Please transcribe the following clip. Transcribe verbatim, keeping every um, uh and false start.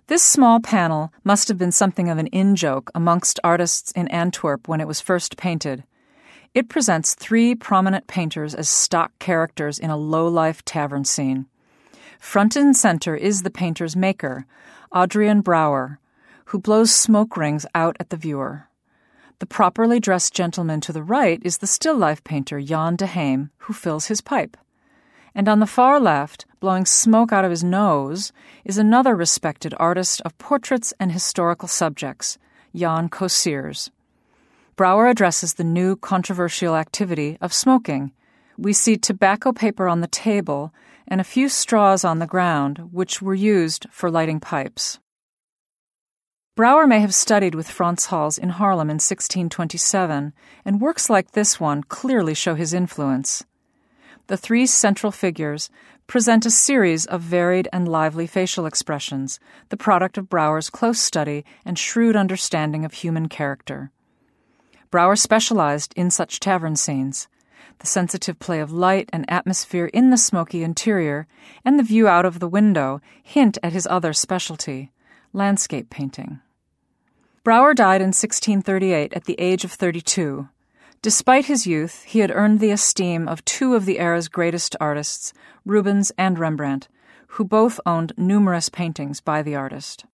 This small panel must have been something of an in-joke amongst artists in Antwerp when it was first painted. It presents three prominent painters as stock characters in a low-life tavern scene. Front and center is the painter's maker, Adrian Brouwer, who blows smoke rings out at the viewer. The properly dressed gentleman to the right is the still-life painter Jan de Heem, who fills his pipe. And on the far left, blowing smoke out of his nose, is another respected artist of portraits and historical subjects, Jan Kosiers. Brouwer addresses the new controversial activity of smoking. We see tobacco paper on the table and a few straws on the ground, which were used for lighting pipes. Brouwer may have studied with Frans Hals in Haarlem in sixteen twenty-seven, and works like this one clearly show his influence. The three central figures present a series of varied and lively facial expressions, the product of Brouwer's close study and shrewd understanding of human character. Brouwer specialized in such tavern scenes. The sensitive play of light and atmosphere in the smoky interior and the view out of the window hint at his other specialty, landscape painting. Brouwer died in sixteen thirty-eight at the age of thirty-two. Despite his youth, he had earned the esteem of two of the era's greatest artists, Rubens and Rembrandt, who both owned numerous paintings by the artist.